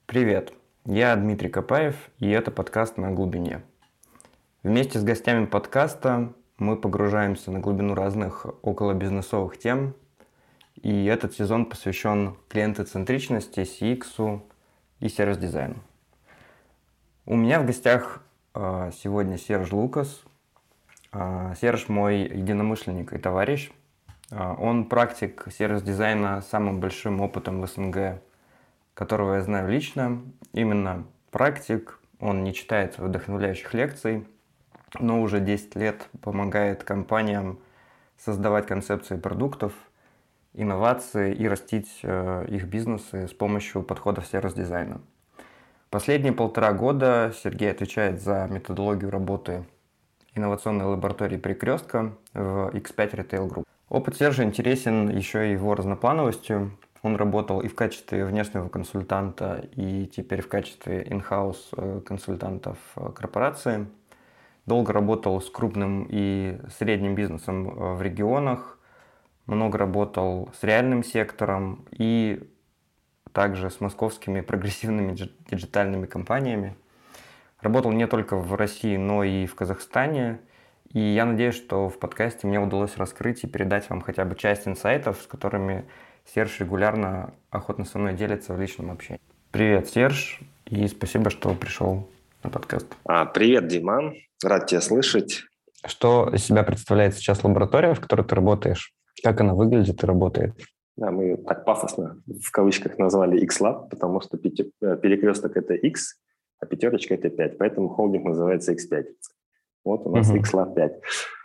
Привет, я Дмитрий Копаев, и это подкаст «На глубине». Вместе с гостями подкаста мы погружаемся на глубину разных околобизнесовых тем, и этот сезон посвящен клиентоцентричности, CX и сервис-дизайну. У меня в гостях сегодня Серж Лукас. Серж мой единомышленник и товарищ. Он практик сервис-дизайна с самым большим опытом в СНГ, которого я знаю лично. Именно практик, он не читает вдохновляющих лекций, но уже 10 лет помогает компаниям создавать концепции продуктов, инновации и растить их бизнесы с помощью подходов сервис-дизайна. Последние 1,5 года Сергей отвечает за методологию работы инновационной лаборатории «Перекрестка» в X5 Retail Group. Опыт Сержа интересен еще и его разноплановостью. Он работал и в качестве внешнего консультанта, и теперь в качестве in-house консультантов корпорации. Долго работал с крупным и средним бизнесом в регионах, много работал с реальным сектором и также с московскими прогрессивными диджитальными компаниями. Работал не только в России, но и в Казахстане. И я надеюсь, что в подкасте мне удалось раскрыть и передать вам хотя бы часть инсайтов, с которыми Серж регулярно охотно со мной делится в личном общении. Привет, Серж, и спасибо, что пришел на подкаст. Привет, Диман. Рад тебя слышать. Что из себя представляет сейчас лаборатория, в которой ты работаешь? Как она выглядит и работает? Да, мы так пафосно в кавычках назвали X-Lab, потому что перекресток – это X, а пятерочка – это 5. Поэтому холдинг называется X5. Вот у нас X-Lab 5.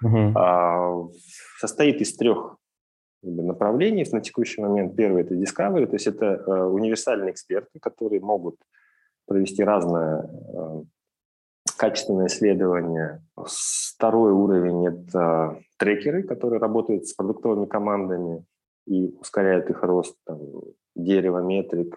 Состоит из 3 направлений на текущий момент. Первый – это Discovery, то есть это универсальные эксперты, которые могут провести разное качественное исследование. Второй уровень – это трекеры, которые работают с продуктовыми командами и ускоряют их рост, дерево, метрик,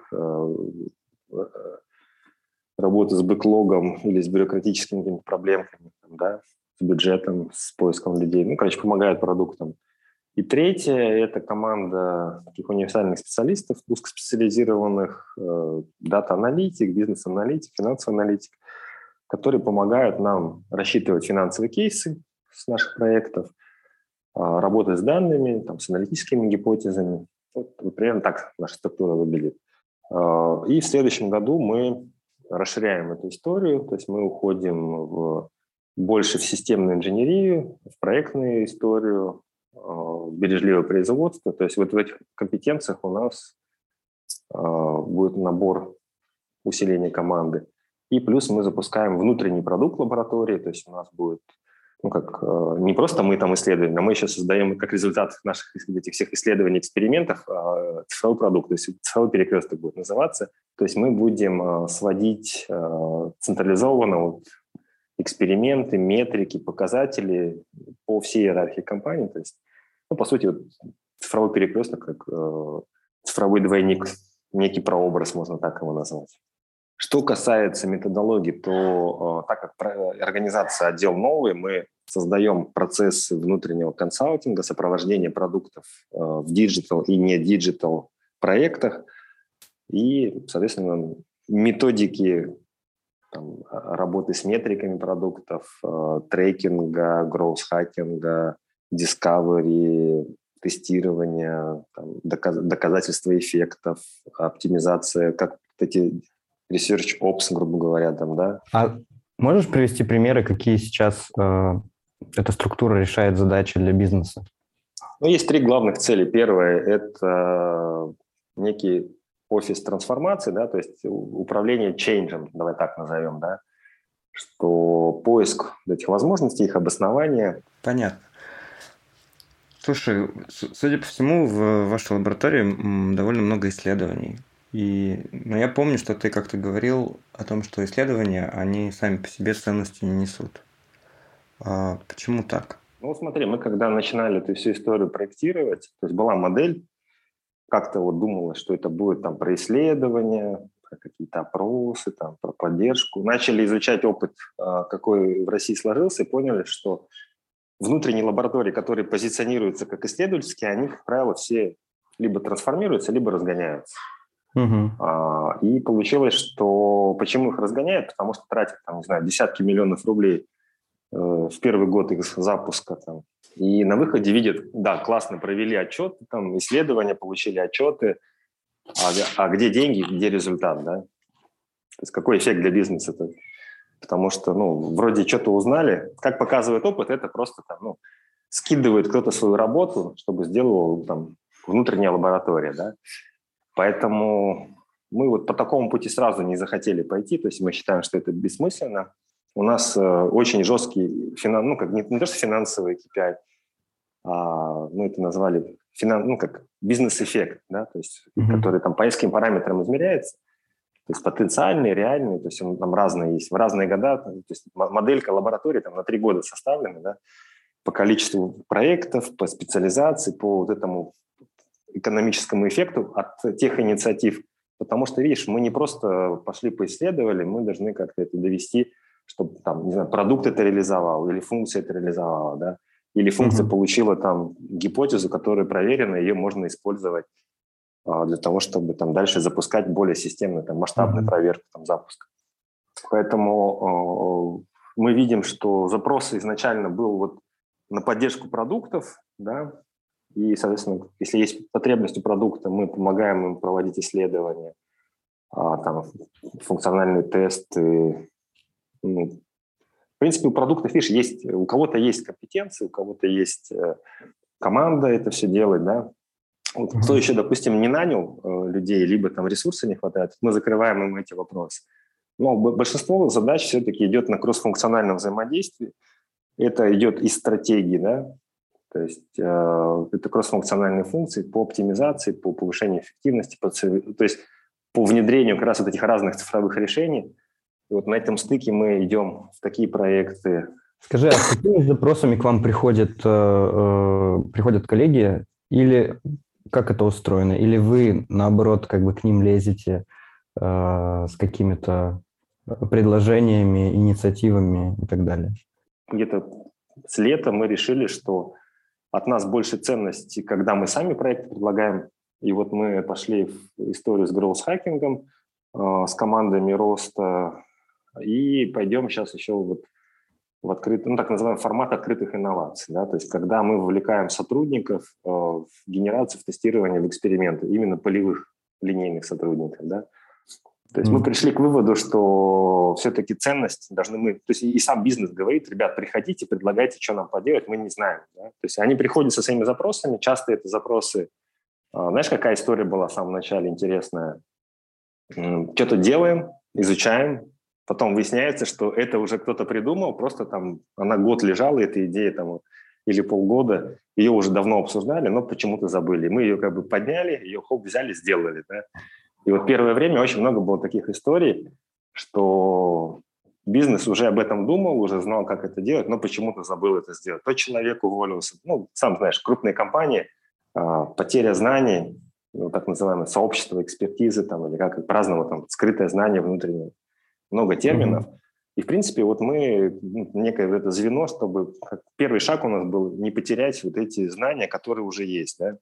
работа с бэклогом или с бюрократическими какими-то проблемками, с бюджетом, с поиском людей. Помогают продуктам. И третье – это команда таких универсальных специалистов, узкоспециализированных, дата-аналитик, бизнес-аналитик, финансовый аналитик, которые помогают нам рассчитывать финансовые кейсы с наших проектов, работать с данными, с аналитическими гипотезами. Вот примерно так наша структура выглядит. И в следующем году мы расширяем эту историю, то есть мы уходим больше в системную инженерию, в проектную историю, бережливое производство. То есть вот в этих компетенциях у нас будет набор усиления команды. И плюс мы запускаем внутренний продукт лаборатории, то есть у нас будет, не просто мы там исследуем, а мы еще создаем как результат наших этих всех исследований, экспериментов цифровой продукт, то есть цифровой перекресток будет называться. То есть мы будем сводить централизованно эксперименты, метрики, показатели по всей иерархии компании. То есть, по сути, цифровой перекресток, как цифровой двойник, некий прообраз, можно так его назвать. Что касается методологии, то так как организация отдел новый, мы создаем процессы внутреннего консалтинга, сопровождения продуктов в диджитал и не диджитал проектах и, соответственно, методики работы с метриками продуктов, трекинга, гроус-хакинга, discovery, тестирования, доказательства эффектов, оптимизация, как эти research ops, грубо говоря, А можешь привести примеры, какие сейчас эта структура решает задачи для бизнеса? Есть 3 главных цели. Первое – это некий офис трансформации, то есть управление чейнджем, давай так назовем, что поиск этих возможностей, их обоснование. Понятно. Слушай, судя по всему, в вашей лаборатории довольно много исследований. Но я помню, что ты как-то говорил о том, что исследования, они сами по себе ценности не несут. Почему так? Смотри, мы когда начинали эту всю историю проектировать, то есть была модель, как-то думалось, что это будет про исследования, про какие-то опросы, про поддержку. Начали изучать опыт, какой в России сложился, и поняли, что внутренние лаборатории, которые позиционируются как исследовательские, они, как правило, все либо трансформируются, либо разгоняются. И получилось, что почему их разгоняют? Потому что тратят, там, не знаю, десятки миллионов рублей в первый год их запуска. Там. И на выходе видят, да, классно провели отчеты, там, исследования, получили отчеты, а где деньги, где результат, да? То есть какой эффект для бизнеса-то? Потому что, вроде что-то узнали. Как показывает опыт, это просто там, скидывает кто-то свою работу, чтобы сделала там внутренняя лаборатория, да. Поэтому мы вот по такому пути сразу не захотели пойти, то есть мы считаем, что это бессмысленно. У нас очень жесткий, не то что финансовый KPI, мы это назвали как бизнес-эффект, да, то есть который там по нескольким параметрам измеряется. То есть потенциальный, реальный, то есть он там разные есть, в разные года. То есть моделька лаборатории там на 3 года составлена, да, по количеству проектов, по специализации, по вот этому экономическому эффекту от тех инициатив. Потому что, видишь, мы не просто пошли поисследовали, мы должны как-то это довести, чтобы там, не знаю, продукт это реализовал, или функция это реализовала, да, или функция получила там гипотезу, которая проверена, ее можно использовать для того, чтобы там дальше запускать более системную, там, масштабную проверку там, запуска. Поэтому мы видим, что запрос изначально был вот на поддержку продуктов, да, и, соответственно, если есть потребность у продукта, мы помогаем им проводить исследования, там, функциональные тесты. В принципе, у продуктов, видишь, есть, у кого-то есть компетенции, у кого-то есть команда это все делать, да. Вот, кто еще, допустим, не нанял людей, либо там ресурса не хватает, мы закрываем им эти вопросы. Но большинство задач все-таки идет на кросс-функциональном взаимодействии. Это идет из стратегии, да, то есть это кросс-функциональные функции по оптимизации, по повышению эффективности, то есть по внедрению как раз вот этих разных цифровых решений. И вот на этом стыке мы идем в такие проекты. Скажи, а с какими запросами к вам приходят коллеги, или как это устроено? Или вы, наоборот, как бы к ним лезете с какими-то предложениями, инициативами и так далее? Где-то с лета мы решили, что от нас больше ценности, когда мы сами проекты предлагаем. И вот мы пошли в историю с гроус-хакингом, с командами роста, и пойдем сейчас еще вот в открытый, так называемый формат открытых инноваций. Да? То есть когда мы вовлекаем сотрудников в генерацию, в тестирование, в эксперименты, именно полевых линейных сотрудников. Да? То есть мы пришли к выводу, что все-таки ценность должны мы... То есть и сам бизнес говорит, ребят, приходите, предлагайте, что нам поделать, мы не знаем. Да? То есть они приходят со своими запросами, часто это запросы... Знаешь, какая история была в самом начале интересная? Что-то делаем, изучаем, потом выясняется, что это уже кто-то придумал, просто там она год лежала, эта идея там, или полгода, ее уже давно обсуждали, но почему-то забыли. Мы ее как бы подняли, ее взяли, сделали. Да? И вот первое время очень много было таких историй, что бизнес уже об этом думал, уже знал, как это делать, но почему-то забыл это сделать. То человек уволился. Сам знаешь, крупные компании, потеря знаний, так называемое сообщество экспертизы, там, или как по-разному, там, скрытое знание внутреннее. Много терминов. И, в принципе, вот мы некое это звено, чтобы первый шаг у нас был не потерять вот эти знания, которые уже есть. Да?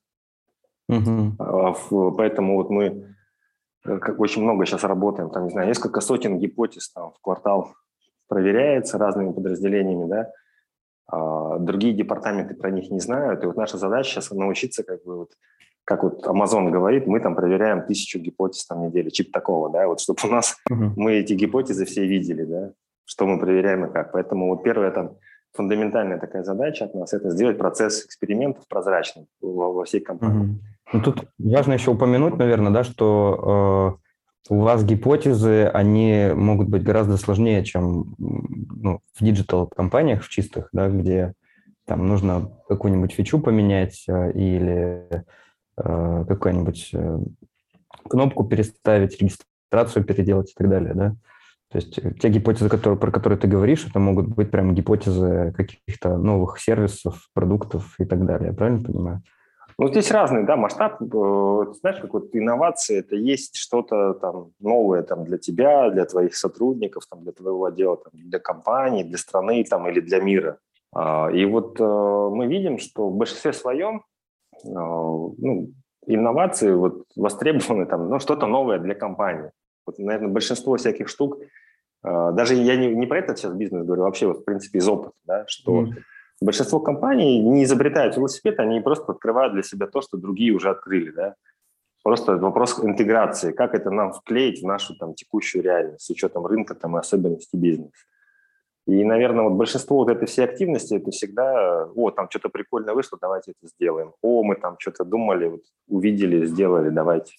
Поэтому вот мы очень много сейчас работаем, там, не знаю, несколько сотен гипотез там, в квартал проверяется разными подразделениями, да? Другие департаменты про них не знают. И вот наша задача сейчас научиться, как вот Amazon говорит, мы там проверяем 1000 гипотез там в неделю, типа такого, да, вот чтобы у нас мы эти гипотезы все видели, да, что мы проверяем и как. Поэтому вот первая там фундаментальная такая задача от нас – это сделать процесс экспериментов прозрачным во всей компании. Тут важно еще упомянуть, наверное, да, что у вас гипотезы, они могут быть гораздо сложнее, чем в диджитал-компаниях, в чистых, да, где там нужно какую-нибудь фичу поменять или какую-нибудь кнопку переставить, регистрацию переделать и так далее, да. То есть те гипотезы, про которые ты говоришь, это могут быть прям гипотезы каких-то новых сервисов, продуктов и так далее. Я правильно понимаю? Здесь разный, да, масштаб. Знаешь, как вот инновации, это есть что-то там новое там, для тебя, для твоих сотрудников, там, для твоего отдела, там, для компании, для страны там, или для мира. И вот мы видим, что в большинстве своем инновации вот востребованы там, ну, что-то новое для компании. Вот, наверное, большинство всяких штук, даже я не про этот сейчас бизнес говорю, вообще вот, в принципе, из опыта, да, что большинство компаний не изобретают велосипед, они просто открывают для себя то, что другие уже открыли, да. Просто вопрос интеграции, как это нам вклеить в нашу там текущую реальность с учетом рынка там и особенностей бизнеса. И, наверное, вот большинство вот этой всей активности это всегда, там что-то прикольное вышло, давайте это сделаем. Мы там что-то думали, вот, увидели, сделали, давайте.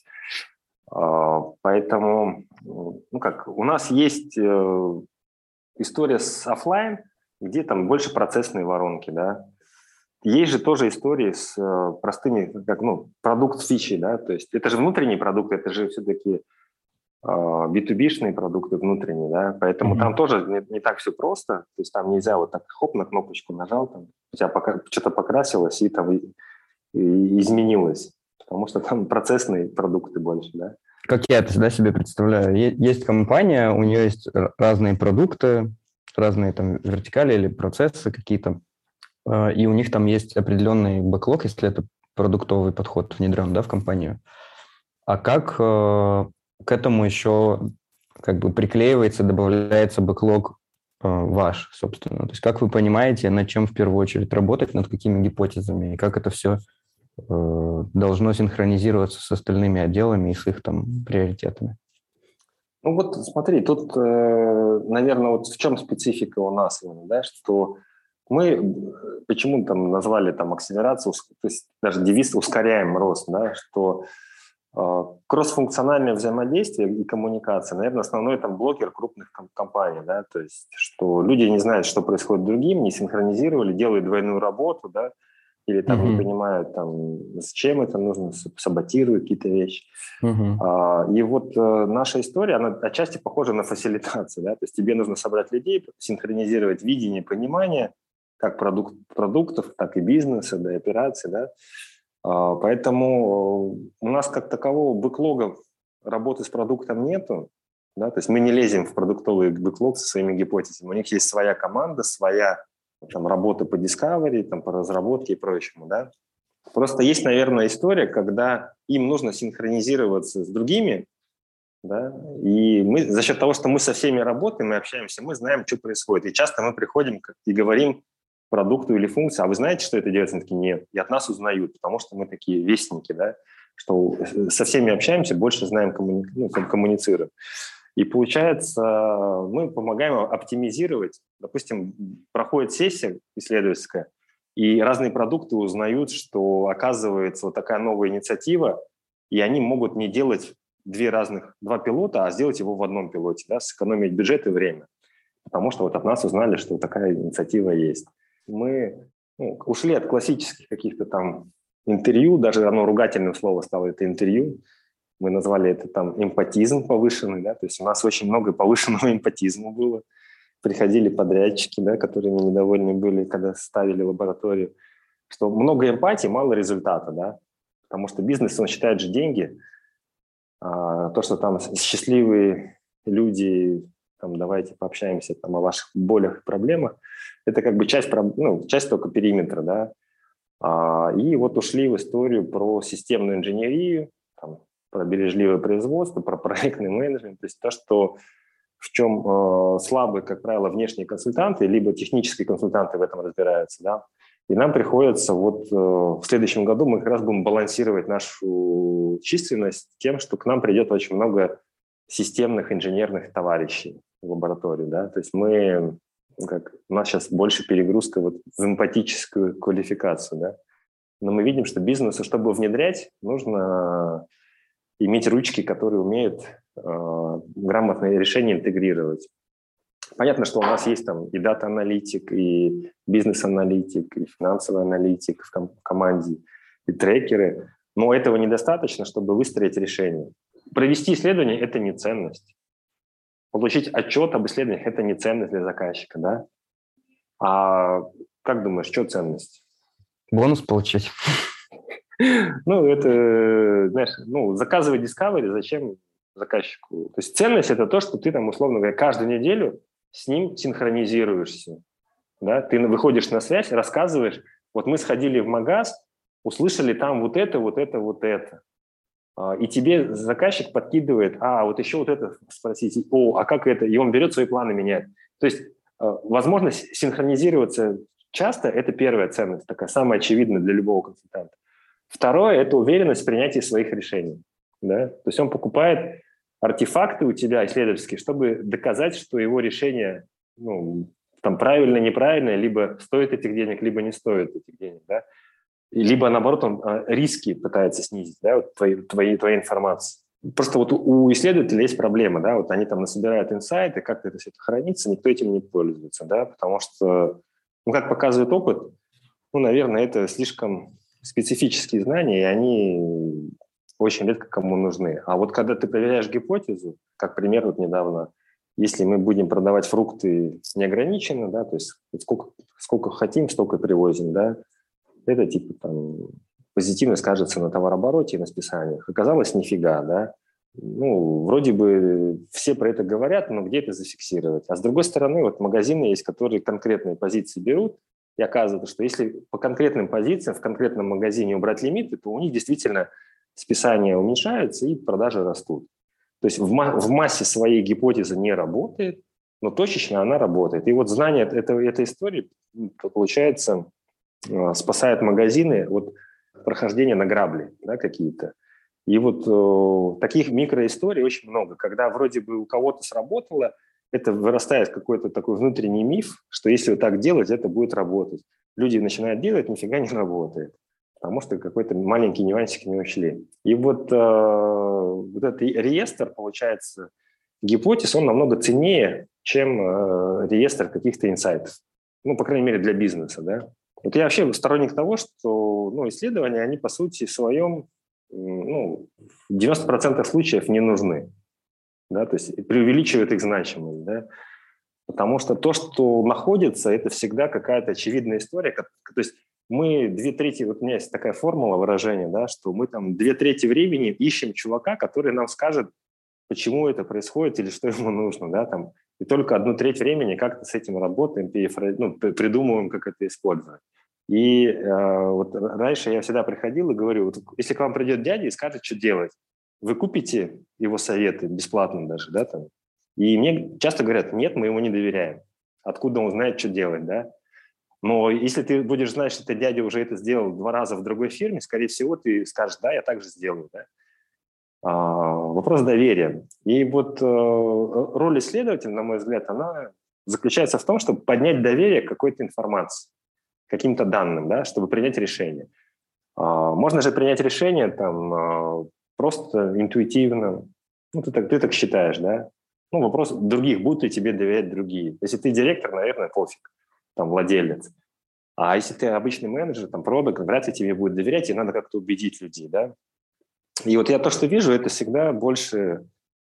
Поэтому, у нас есть история с офлайн, где там больше процессные воронки, да. Есть же тоже истории с простыми, продукт-фичи, да, то есть это же внутренний продукт, это же все-таки B2B-шные продукты внутренние, да, поэтому там тоже не так все просто, то есть там нельзя вот так хоп, на кнопочку нажал, там, у тебя что-то покрасилось и там и изменилось, потому что там процессные продукты больше, да. Как я это всегда себе представляю, есть компания, у нее есть разные продукты, разные там вертикали или процессы какие-то, и у них там есть определенный бэклог, если это продуктовый подход внедрен, да, в компанию. А как к этому еще как бы приклеивается, добавляется бэклог ваш, собственно? То есть как вы понимаете, над чем в первую очередь работать, над какими гипотезами, и как это все должно синхронизироваться с остальными отделами и с их там приоритетами? Ну вот смотри, тут, наверное, вот в чем специфика у нас, да, что мы почему там назвали там акселерацию, то есть даже девиз «ускоряем рост», да, что кроссфункциональное взаимодействие и коммуникация, наверное, основной там блокер крупных компаний, да, то есть что люди не знают, что происходит другим, не синхронизировали, делают двойную работу, да, или там не понимают, там, с чем это нужно, саботируют какие-то вещи. И вот наша история, она отчасти похожа на фасилитацию, да, то есть тебе нужно собрать людей, синхронизировать видение, понимание, как продуктов, так и бизнеса, да, и операций, да. Поэтому у нас как такового бэклога работы с продуктом нету, да, то есть мы не лезем в продуктовый бэклог со своими гипотезами. У них есть своя команда, своя там, работа по discovery, там, по разработке и прочему, да. Просто есть, наверное, история, когда им нужно синхронизироваться с другими, да, и мы за счет того, что мы со всеми работаем и общаемся, мы знаем, что происходит. И часто мы приходим и говорим продукту или функции, а вы знаете, что это делается? Они такие, нет. И от нас узнают, потому что мы такие вестники, да, что со всеми общаемся, больше знаем, коммуницируем. И получается, мы помогаем оптимизировать. Допустим, проходит сессия исследовательская, и разные продукты узнают, что, оказывается, вот такая новая инициатива, и они могут не делать два пилота, а сделать его в одном пилоте, да, сэкономить бюджет и время. Потому что вот от нас узнали, что такая инициатива есть. Мы ушли от классических каких-то там интервью, даже оно ругательным словом стало это интервью. Мы назвали это там эмпатизм повышенный, да, то есть у нас очень много повышенного эмпатизма было. Приходили подрядчики, да, которыми недовольны были, когда ставили лабораторию, что много эмпатии, мало результата, да, потому что бизнес, он считает же деньги, то, что там счастливые люди, там, давайте пообщаемся там, о ваших болях и проблемах, это как бы часть только периметра, да. И вот ушли в историю про системную инженерию, там, про бережливое производство, про проектный менеджмент, то есть то, в чем слабы, как правило, внешние консультанты, либо технические консультанты в этом разбираются, да. И нам приходится вот в следующем году мы как раз будем балансировать нашу численность тем, что к нам придет очень много системных инженерных товарищей в лабораторию, да. То есть у нас сейчас больше перегрузка вот в эмпатическую квалификацию, да. Но мы видим, что бизнесу, чтобы внедрять, нужно иметь ручки, которые умеют грамотные решения интегрировать. Понятно, что у нас есть там и дата-аналитик, и бизнес-аналитик, и финансовый аналитик в команде, и трекеры, но этого недостаточно, чтобы выстроить решение. Провести исследование – это не ценность. Получить отчет об исследованиях – это не ценность для заказчика, да? А как думаешь, что ценность? Бонус получить. Это, знаешь, заказывать Discovery зачем заказчику? То есть ценность – это то, что ты там, условно говоря, каждую неделю с ним синхронизируешься. Да? Ты выходишь на связь, рассказываешь, вот мы сходили в магаз, услышали там вот это, вот это, вот это. И тебе заказчик подкидывает, вот еще вот это спросить, а как это? И он берет свои планы, меняет. То есть возможность синхронизироваться часто – это первая ценность, такая самая очевидная для любого консультанта. Второе – это уверенность в принятии своих решений. Да? То есть он покупает артефакты у тебя исследовательские, чтобы доказать, что его решение там правильно, неправильно, либо стоит этих денег, либо не стоит этих денег. Да? Либо, наоборот, он риски пытается снизить, да, вот твоей информации. Просто вот у исследователей есть проблема, да, вот они там насобирают инсайты, как это все это хранится, никто этим не пользуется, да, потому что, как показывает опыт, наверное, это слишком специфические знания, и они очень редко кому нужны. А вот когда ты проверяешь гипотезу, как пример вот недавно, если мы будем продавать фрукты неограниченно, да, то есть сколько хотим, столько привозим, да, это типа там позитивно скажется на товарообороте и на списаниях. Оказалось, нифига, да. Вроде бы все про это говорят, но где это зафиксировать? А с другой стороны, вот магазины есть, которые конкретные позиции берут, и оказывается, что если по конкретным позициям в конкретном магазине убрать лимиты, то у них действительно списания уменьшаются и продажи растут. То есть в массе своей гипотеза не работает, но точечно она работает. И вот знание этой истории, получается, спасает магазины от прохождения на грабли, да, какие-то. И вот таких микроисторий очень много, когда вроде бы у кого-то сработало, это вырастает какой-то такой внутренний миф, что если вот так делать, это будет работать. Люди начинают делать, нифига не работает, потому что какой-то маленький нюансик не учли. И вот этот реестр, получается, гипотез, он намного ценнее, чем реестр каких-то инсайтов. По крайней мере, для бизнеса, да. Вот я вообще сторонник того, что исследования, они по сути своем в 90% случаев не нужны. Да, то есть преувеличивают их значимость. Да, потому что то, что находится, это всегда какая-то очевидная история. То есть мы 2/3, вот у меня есть такая формула выражения, да, что мы там 2/3 времени ищем чувака, который нам скажет, почему это происходит или что ему нужно. Да, там, и только 1/3 времени как-то с этим работаем, придумываем, как это использовать. И вот раньше я всегда приходил и говорю, вот, если к вам придет дядя и скажет, что делать, вы купите его советы бесплатно даже, да, там. И мне часто говорят, нет, мы ему не доверяем. Откуда он знает, что делать, да? Но если ты будешь знать, что ты дядя уже это сделал 2 раза в другой фирме, скорее всего, ты скажешь, да, я так же сделаю, да. Вопрос доверия. И вот роль исследователя, на мой взгляд, она заключается в том, чтобы поднять доверие к какой-то информации, каким-то данным, да, чтобы принять решение. Можно же принять решение там просто интуитивно. Ты так считаешь, да? Вопрос других, будут ли тебе доверять другие. Если ты директор, наверное, пофиг, там, владелец. А если ты обычный менеджер, там, продакт, вряд ли тебе будет доверять, и надо как-то убедить людей, да? И вот я то, что вижу, это всегда больше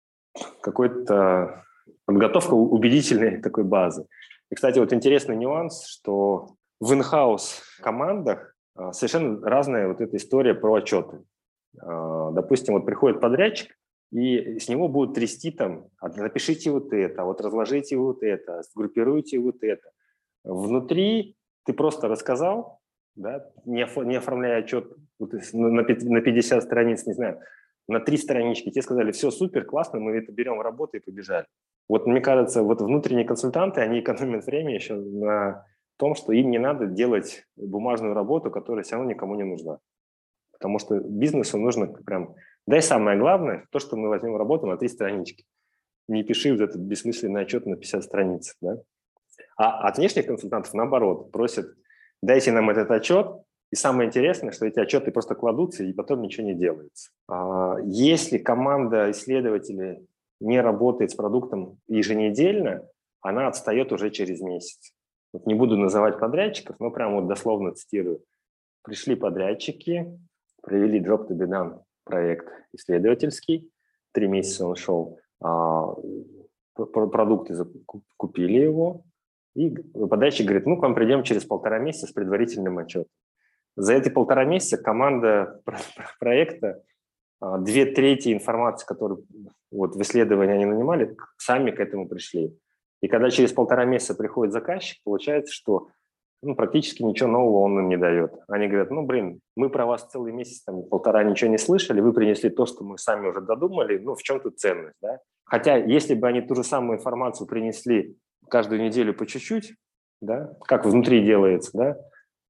какой-то подготовка убедительной такой базы. И, кстати, вот интересный нюанс, что в in-house командах совершенно разная вот эта история про отчеты. Допустим, вот приходит подрядчик, и с него будут трясти там, напишите вот это, вот разложите вот это, сгруппируйте вот это. Внутри ты просто рассказал, да, не оформляя отчет вот, на 50 страниц, не знаю, на 3 странички. Тебе сказали, все супер, классно, мы это берем в работу и побежали. Вот мне кажется, вот внутренние консультанты, они экономят время еще на том, что им не надо делать бумажную работу, которая все равно никому не нужна. Потому что бизнесу нужно прям... Дай самое главное, то, что мы возьмем работу на 3 странички. Не пиши вот этот бессмысленный отчет на 50 страниц. Да? А от внешних консультантов, наоборот, просят, дайте нам этот отчет. И самое интересное, что эти отчеты просто кладутся, и потом ничего не делается. Если команда исследователей не работает с продуктом еженедельно, она отстает уже через месяц. Вот не буду называть подрядчиков, но прям вот дословно цитирую. Пришли подрядчики, провели Drop to be done проект исследовательский, 3 месяца он шел, продукты купили его, и подрядчик говорит, к вам придем через 1,5 месяца с предварительным отчетом. За эти 1,5 месяца команда проекта 2/3 информации, которую вот в исследовании они нанимали, сами к этому пришли. И когда через 1,5 месяца приходит заказчик, получается, что практически ничего нового он им не дает. Они говорят, мы про вас целый месяц, полтора ничего не слышали, вы принесли то, что мы сами уже додумали, в чем тут ценность, да? Хотя, если бы они ту же самую информацию принесли каждую неделю по чуть-чуть, да, как внутри делается, да,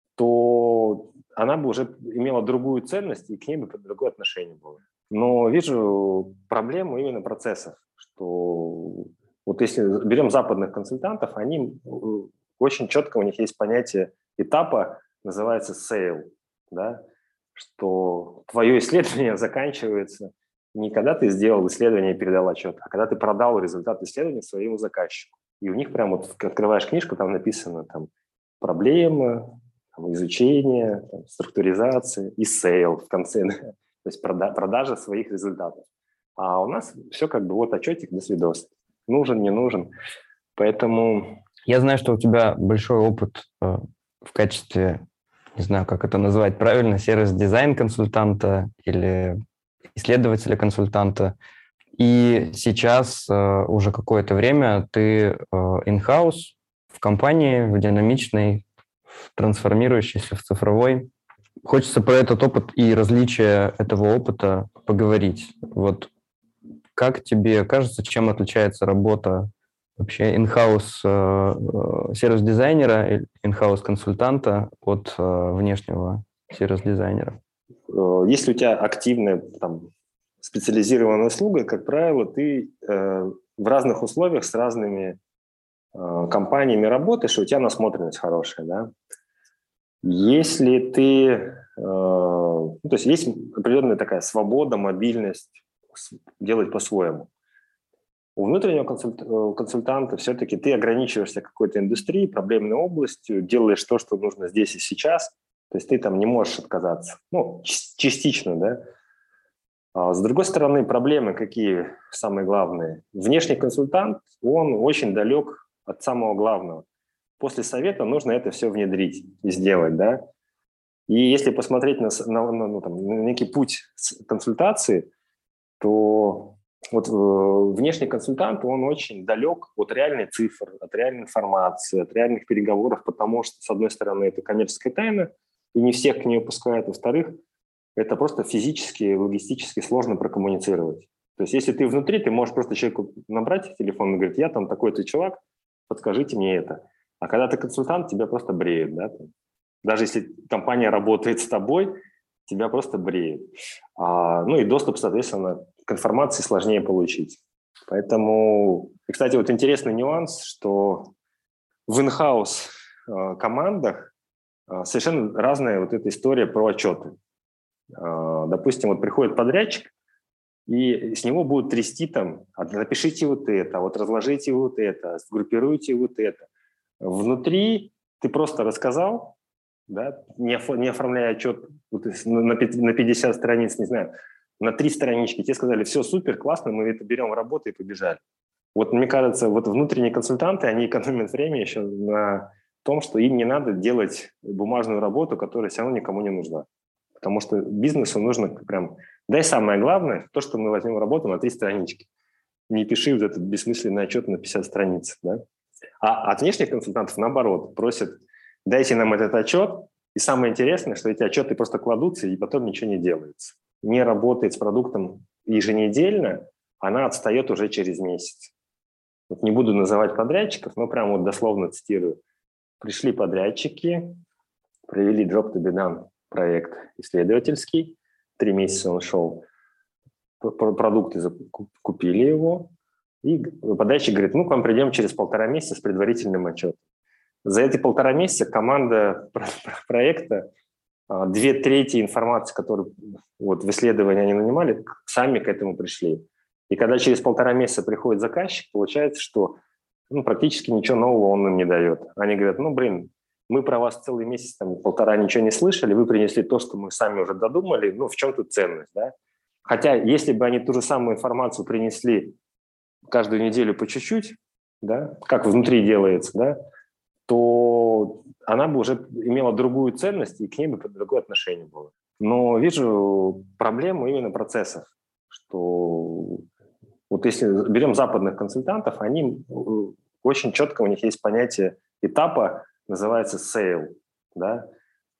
то она бы уже имела другую ценность, и к ней бы другое отношение было. Но вижу проблему именно процессов, что вот если берем западных консультантов, они очень четко, у них есть понятие этапа, называется sale, да, что твое исследование заканчивается не когда ты сделал исследование и передал отчет, а когда ты продал результат исследования своему заказчику. И у них прямо вот открываешь книжку, там написано проблемы, изучение, структуризация и сейл в конце, то есть продажа своих результатов. А у нас все отчетик, до свидос. Нужен, не нужен. Поэтому... Я знаю, что у тебя большой опыт в качестве, не знаю, как это назвать правильно, сервис-дизайн-консультанта или исследователя-консультанта. И сейчас уже какое-то время ты in-house в компании, в динамичной, трансформирующейся в цифровой. Хочется про этот опыт и различия этого опыта поговорить. Вот как тебе кажется, чем отличается работа вообще in-house сервис-дизайнера, in-house консультанта от внешнего сервис-дизайнера? Если у тебя активная специализированная услуга, как правило, ты в разных условиях с разными компаниями работаешь, и у тебя насмотренность хорошая, да. Если ты... то есть есть определенная такая свобода, мобильность делать по-своему. У внутреннего консультанта все-таки ты ограничиваешься какой-то индустрией, проблемной областью, делаешь то, что нужно здесь и сейчас. То есть ты не можешь отказаться. Частично, да. А с другой стороны, проблемы какие самые главные? Внешний консультант, он очень далек от самого главного. После совета нужно это все внедрить и сделать, да. И если посмотреть на некий путь консультации, то внешний консультант, он очень далек от реальной цифр, от реальной информации, от реальных переговоров, потому что, с одной стороны, это коммерческая тайна, и не всех к ней пускают, во-вторых, это просто физически, логистически сложно прокоммуницировать. То есть если ты внутри, ты можешь просто человеку набрать телефон и говорить, я такой-то чувак, подскажите мне это. А когда ты консультант, тебя просто бреют, да? Даже если компания работает с тобой, тебя просто бреют. И доступ, соответственно, к информации сложнее получить. Поэтому, и, кстати, интересный нюанс, что в in-house командах совершенно разная эта история про отчеты. Допустим, приходит подрядчик, и с него будут трясти напишите это, разложите это, сгруппируйте это. Внутри ты просто рассказал, да, не оформляя отчет на 50 страниц, не знаю, на 3 странички. Тебе сказали, все супер, классно, мы это берем в работу и побежали. Мне кажется, внутренние консультанты, они экономят время еще на том, что им не надо делать бумажную работу, которая все равно никому не нужна. Потому что бизнесу нужно дай самое главное, то, что мы возьмем в работу на 3 странички. Не пиши этот бессмысленный отчет на 50 страниц. Да? А от внешних консультантов, наоборот, просят, дайте нам этот отчет, и самое интересное, что эти отчеты просто кладутся, и потом ничего не делается. Не работает с продуктом еженедельно, она отстает уже через месяц. Не буду называть подрядчиков, но прямо дословно цитирую. Пришли подрядчики, провели job to be done проект исследовательский, 3 месяца он шел, продукты купили его, и подрядчик говорит, к вам придем через 1,5 месяца с предварительным отчетом. За эти 1,5 месяца команда проекта 2/3 информации, которую в исследовании они нанимали, сами к этому пришли. И когда через 1,5 месяца приходит заказчик, получается, что практически ничего нового он им не дает. Они говорят, мы про вас целый месяц, 1,5 ничего не слышали, вы принесли то, что мы сами уже додумали, в чем тут ценность, да? Хотя, если бы они ту же самую информацию принесли каждую неделю по чуть-чуть, да, как внутри делается, да, то она бы уже имела другую ценность, и к ней бы другое отношение было. Но вижу проблему именно процессов, что если берем западных консультантов, они очень четко, у них есть понятие этапа, называется sale, да,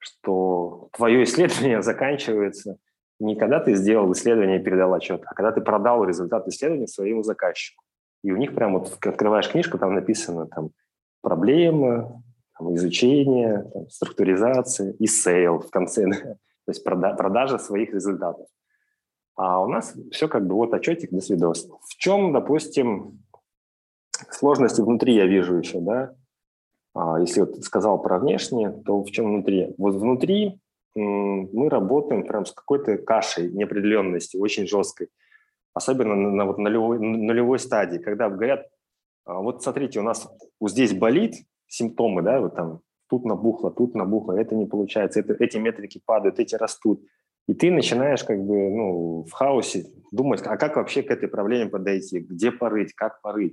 что твое исследование заканчивается не когда ты сделал исследование и передал отчет, а когда ты продал результат исследования своему заказчику. И у них прям вот открываешь книжку, там написано там проблема, там, изучение, там, структуризация и sale в конце, то есть продажа своих результатов. А у нас все как бы вот отчетик до свидос. В чем, допустим, сложности внутри я вижу еще, да? Если вот ты сказал про внешнее, то в чем внутри? Вот внутри мы работаем прям с какой-то кашей неопределенности, очень жесткой. Особенно на вот нулевой стадии, когда говорят, вот смотрите, у нас вот здесь болит, симптомы, да, вот там тут набухло, это не получается, эти метрики падают, эти растут. И ты начинаешь как бы в хаосе думать, а как вообще к этой проблеме подойти, где порыть, как порыть.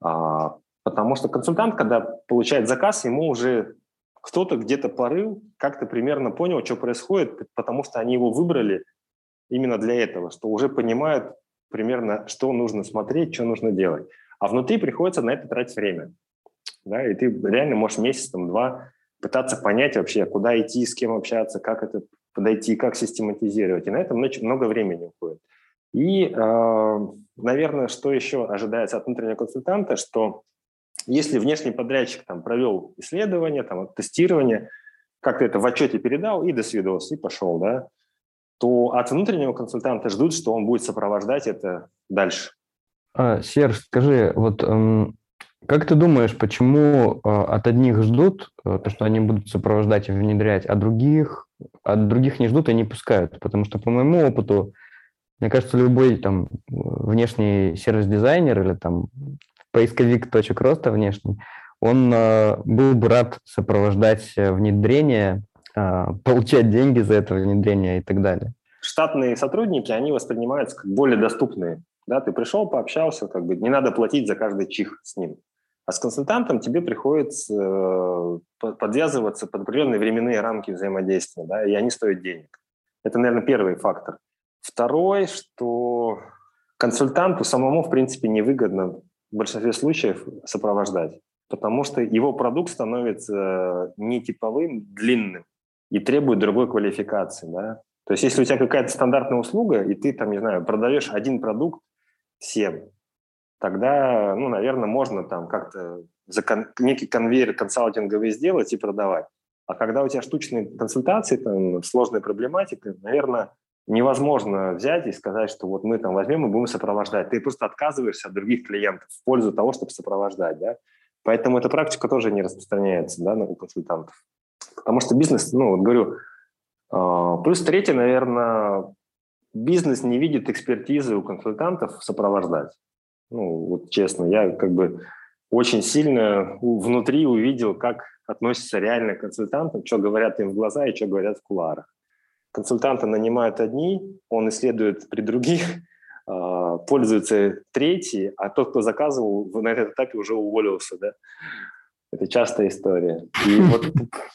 Потому что консультант, когда получает заказ, ему уже кто-то где-то порыл, как-то примерно понял, что происходит, потому что они его выбрали именно для этого, что уже понимают примерно, что нужно смотреть, что нужно делать. А внутри приходится на это тратить время. Да, и ты реально можешь месяц, два пытаться понять вообще, куда идти, с кем общаться, как это подойти, как систематизировать. И на этом много времени уходит. И, наверное, что еще ожидается от внутреннего консультанта, что если внешний подрядчик провел исследование, тестирование, как-то это в отчете передал и до свидос, и пошел, да, то от внутреннего консультанта ждут, что он будет сопровождать это дальше. Серж, скажи, вот как ты думаешь, почему от одних ждут, то, что они будут сопровождать и внедрять, от других не ждут и не пускают? Потому что, по моему опыту, мне кажется, любой внешний сервис-дизайнер или поисковик точек роста внешний, он был бы рад сопровождать внедрение, получать деньги за это внедрение и так далее. Штатные сотрудники, они воспринимаются как более доступные. Да, ты пришел, пообщался, не надо платить за каждый чих с ним. А с консультантом тебе приходится подвязываться под определенные временные рамки взаимодействия, да, и они стоят денег. Это, наверное, первый фактор. Второй, что консультанту самому, в принципе, невыгодно в большинстве случаев сопровождать, потому что его продукт становится не типовым, длинным и требует другой квалификации. Да? То есть если у тебя какая-то стандартная услуга, и ты, продаешь один продукт всем, тогда, наверное, можно как-то некий конвейер консалтинговый сделать и продавать. А когда у тебя штучные консультации, сложная проблематика, наверное, невозможно взять и сказать, что вот мы возьмем и будем сопровождать. Ты просто отказываешься от других клиентов в пользу того, чтобы сопровождать. Да? Поэтому эта практика тоже не распространяется, да, у консультантов. Потому что бизнес, говорю, плюс третье, наверное, бизнес не видит экспертизы у консультантов сопровождать. Вот честно, я очень сильно внутри увидел, как относятся реально к консультантам, что говорят им в глаза и что говорят в кулуарах. Консультанта нанимают одни, он исследует при других, пользуются третьи, а тот, кто заказывал, на этом этапе уже уволился. Да? Это частая история. И вот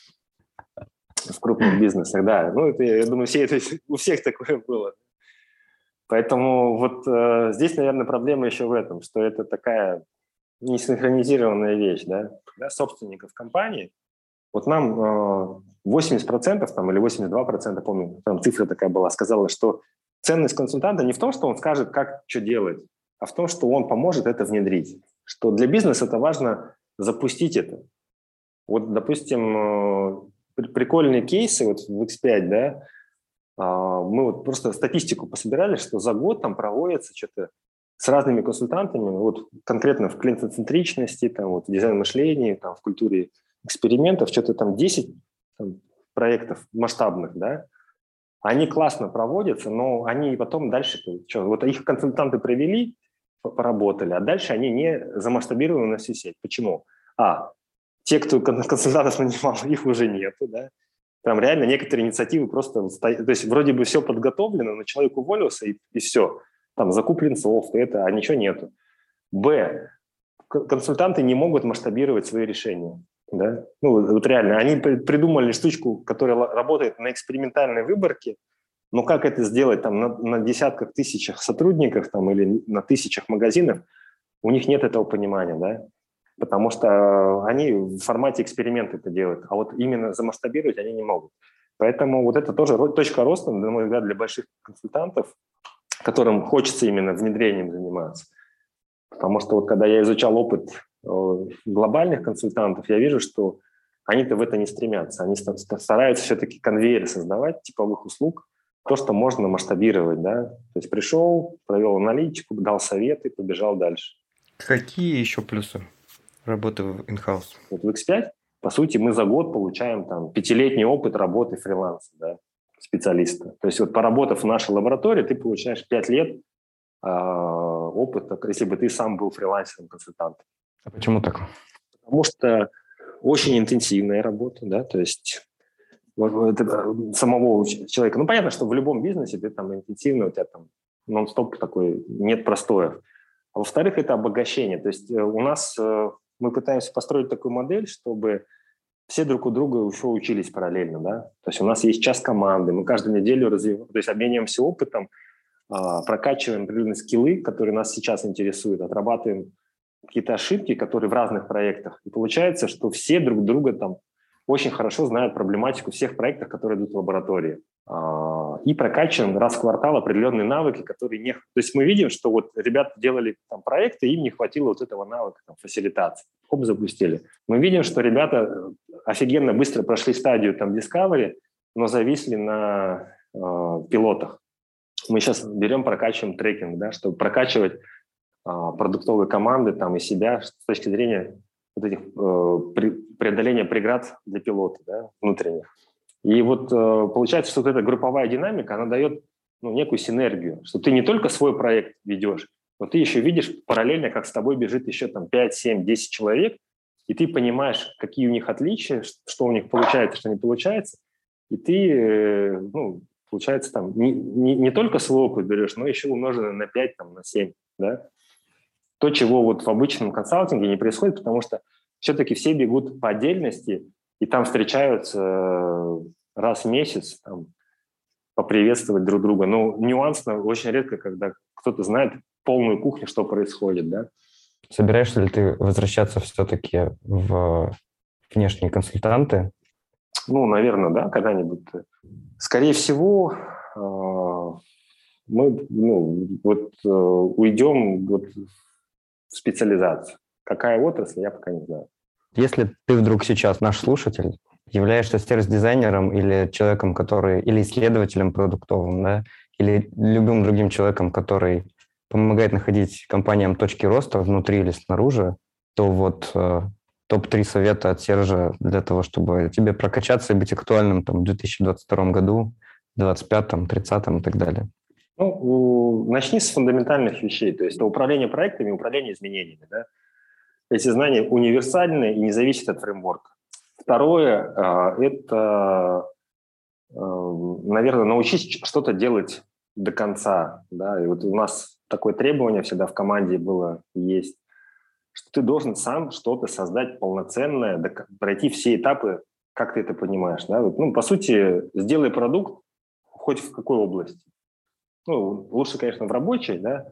в крупных бизнесах, да. Я думаю, у всех такое было. Поэтому вот здесь, наверное, проблема еще в этом, что это такая несинхронизированная вещь, да, для собственников компании. Вот нам 80% или 82%, помню, цифра такая была, сказала, что ценность консультанта не в том, что он скажет, как что делать, а в том, что он поможет это внедрить. Что для бизнеса это важно запустить это. Вот, допустим, прикольные кейсы вот в X5, да, мы вот просто статистику пособирали, что за год проводится что-то с разными консультантами, вот конкретно в клиентоцентричности, в дизайн-мышлении, в культуре экспериментов, что-то 10 проектов масштабных, да, они классно проводятся, но они потом дальше, вот их консультанты провели, поработали, а дальше они не замасштабированы на всю сеть. Почему? Те, кто консультантов нанимал, их уже нету, да, реально некоторые инициативы просто, то есть вроде бы все подготовлено, но человек уволился и все, закуплен софт, а ничего нету. Б. Консультанты не могут масштабировать свои решения. Да? Вот реально, они придумали штучку, которая работает на экспериментальной выборке, но как это сделать на десятках тысячах сотрудников или на тысячах магазинов, у них нет этого понимания. Да? потому что они в формате эксперимента это делают, а вот именно замасштабировать они не могут. Поэтому вот это тоже точка роста, на мой взгляд, для больших консультантов, которым хочется именно внедрением заниматься. Потому что вот когда я изучал опыт глобальных консультантов, я вижу, что они-то в это не стремятся. Они стараются все-таки конвейер создавать типовых услуг, то, что можно масштабировать. Да? То есть пришел, провел аналитику, дал советы, побежал дальше. Какие еще плюсы работы в in-house? Вот в X5, по сути, мы за год получаем там 5-летний опыт работы фриланса, да, специалиста. То есть вот поработав в нашей лаборатории, ты получаешь 5 лет опыта, если бы ты сам был фрилансером-консультантом. А почему так? Потому что очень интенсивная работа, да, то есть самого человека. Ну, понятно, что в любом бизнесе ты там интенсивно, у тебя там нон-стоп такой, нет простоев. А во-вторых, это обогащение. То есть у нас мы пытаемся построить такую модель, чтобы все друг у друга еще учились параллельно, да. То есть у нас есть час команды, мы каждую неделю развиваем, то есть обмениваемся опытом, прокачиваем определенные скиллы, которые нас сейчас интересуют, отрабатываем какие-то ошибки, которые в разных проектах. И получается, что все друг друга там очень хорошо знают проблематику всех проектов, которые идут в лаборатории. И прокачиваем раз в квартал определенные навыки, которые не... То есть мы видим, что вот ребята делали там проекты, им не хватило вот этого навыка там, фасилитации. Хоп, запустили. Мы видим, что ребята офигенно быстро прошли стадию там discovery, но зависли на пилотах. Мы сейчас берем, прокачиваем трекинг, да, чтобы прокачивать продуктовые команды там, и себя с точки зрения вот этих преодоления преград для пилота, да, внутренних. И вот получается, что вот эта групповая динамика, она дает некую синергию, что ты не только свой проект ведешь, но ты еще видишь параллельно, как с тобой бежит еще там 5, 7, 10 человек, и ты понимаешь, какие у них отличия, что у них получается, что не получается, и ты, получается, там не только свой опыт берешь, но еще умноженное на 5, там, на 7, да. То, чего вот в обычном консалтинге не происходит, потому что все-таки все бегут по отдельности, и там встречаются раз в месяц, там, поприветствовать друг друга. Но нюансно очень редко, когда кто-то знает полную кухню, что происходит, да. Собираешься ли ты возвращаться все-таки в внешние консультанты? Наверное, да, когда-нибудь. Скорее всего, мы уйдем в специализацию. Какая отрасль, я пока не знаю. Если ты вдруг сейчас наш слушатель, являешься сервис-дизайнером или человеком, или исследователем продуктовым, да, или любым другим человеком, который помогает находить компаниям точки роста внутри или снаружи, то вот топ-3 совета от Сержа для того, чтобы тебе прокачаться и быть актуальным там, в 2022 году, 2025, 2030 и так далее. Начни с фундаментальных вещей, то есть управление проектами, управление изменениями. Да? Эти знания универсальны и не зависят от фреймворка. Второе – это, наверное, научись что-то делать до конца. Да? И вот у нас такое требование всегда в команде было и есть, что ты должен сам что-то создать полноценное, пройти все этапы, как ты это понимаешь. Да? По сути, сделай продукт хоть в какой области. Лучше, конечно, в рабочей, да.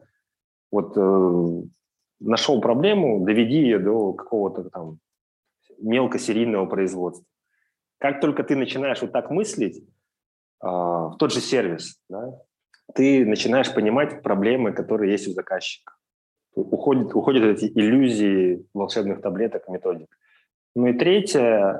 Нашел проблему, доведи ее до какого-то там мелкосерийного производства. Как только ты начинаешь вот так мыслить, в тот же сервис, да, ты начинаешь понимать проблемы, которые есть у заказчика. Уходят эти иллюзии волшебных таблеток, методик. И третье,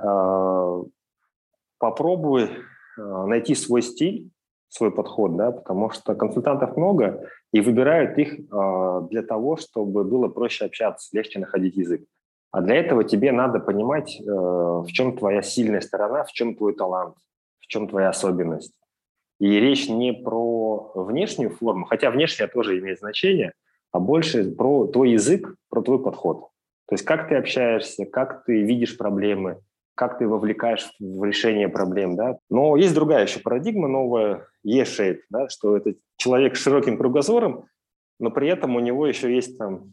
попробуй найти свой стиль, свой подход, да, потому что консультантов много, и выбирают их для того, чтобы было проще общаться, легче находить язык. А для этого тебе надо понимать, в чем твоя сильная сторона, в чем твой талант, в чем твоя особенность. И речь не про внешнюю форму, хотя внешняя тоже имеет значение, а больше про твой язык, про твой подход. То есть как ты общаешься, как ты видишь проблемы, как ты вовлекаешь в решение проблем, да. Но есть другая еще парадигма новая, E-shape, да, что это человек с широким кругозором, но при этом у него еще есть там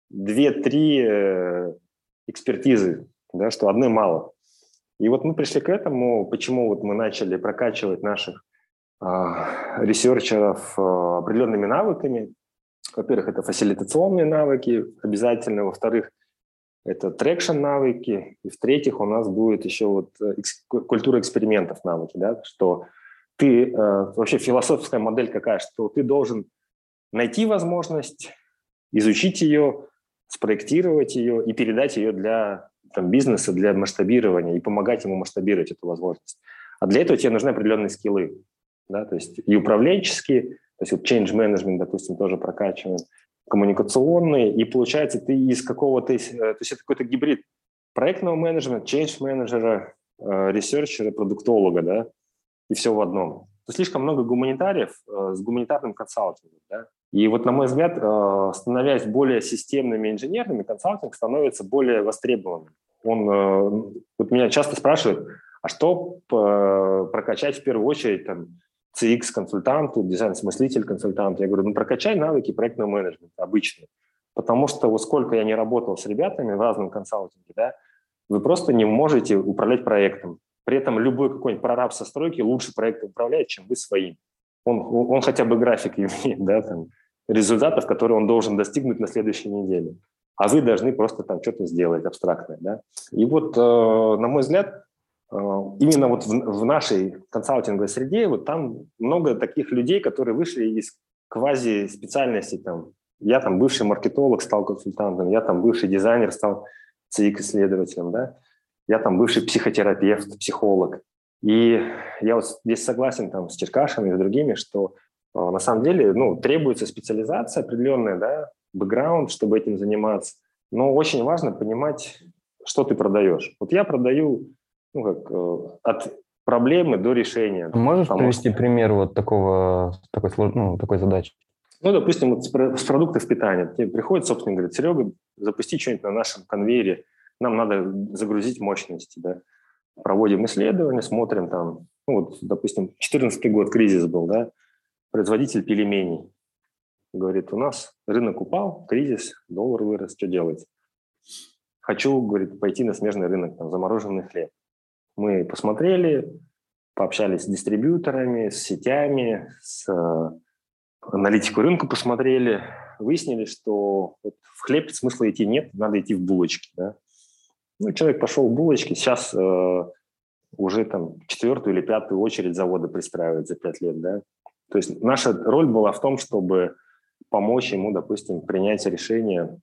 2-3 экспертизы, да, что одной мало. И вот мы пришли к этому, почему вот мы начали прокачивать наших ресерчеров определенными навыками. Во-первых, это фасилитационные навыки обязательно. Во-вторых, это трекшн навыки, и в-третьих, у нас будет еще вот культура экспериментов навыки, да, что ты, вообще философская модель какая, что ты должен найти возможность, изучить ее, спроектировать ее и передать ее для бизнеса, для масштабирования и помогать ему масштабировать эту возможность. А для этого тебе нужны определенные скиллы, да, то есть и управленческие, то есть вот change management, допустим, тоже прокачиваем, коммуникационные, и получается ты из какого-то, то есть это какой-то гибрид проектного менеджмента, change менеджера, ресерчера, продуктолога, да, и все в одном. Слишком много гуманитариев с гуманитарным консалтингом, да. И вот, на мой взгляд, становясь более системными инженерными, консалтинг становится более востребованным. Вот меня часто спрашивают, а что прокачать в первую очередь там, CX-консультанту, дизайн-смыслитель-консультанту? Я говорю, прокачай навыки проектного менеджмента обычные. Потому что вот сколько я не работал с ребятами в разном консалтинге, да, вы просто не можете управлять проектом. При этом любой какой-нибудь прораб со стройки лучше проектом управляет, чем вы своим. Он хотя бы график имеет, да, там, результатов, которые он должен достигнуть на следующей неделе. А вы должны просто там что-то сделать абстрактное. Да? И вот, на мой взгляд, именно вот в нашей консалтинговой среде вот там много таких людей, которые вышли из квази-специальностей. Там. Я там бывший маркетолог, стал консультантом, я там бывший дизайнер, стал CX-исследователем, да? Я там бывший психотерапевт, психолог. И я вот здесь согласен там, с Черкашем и с другими, что на самом деле требуется специализация определенная, да, бэкграунд, чтобы этим заниматься. Но очень важно понимать, что ты продаешь. Вот я продаю от проблемы до решения. Можешь привести пример вот такой задачи? Допустим, вот с продуктов питания. Тебе приходит собственник, говорит, Серега, запусти что-нибудь на нашем конвейере, нам надо загрузить мощности, да. Проводим исследования, смотрим там, допустим, 2014 год, кризис был, да, производитель пельменей. Говорит, у нас рынок упал, кризис, доллар вырос, что делать? Хочу, говорит, пойти на смежный рынок, там, замороженный хлеб. Мы посмотрели, пообщались с дистрибьюторами, с сетями, с аналитику рынка посмотрели, выяснили, что вот в хлеб смысла идти нет, надо идти в булочки, да. Человек пошел в булочки, сейчас уже там 4-ю или 5-ю очередь завода пристраивает за 5 лет, да. То есть наша роль была в том, чтобы помочь ему, допустим, принять решение